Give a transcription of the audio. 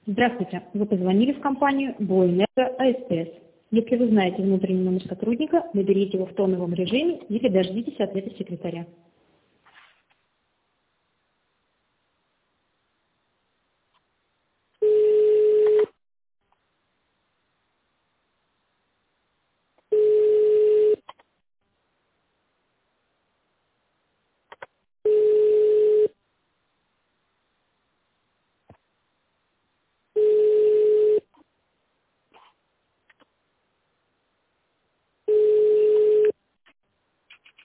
Здравствуйте. Вы позвонили в компанию Боэнерго АСТС. Если вы знаете внутренний номер сотрудника, наберите его в тоновом режиме или дождитесь ответа секретаря.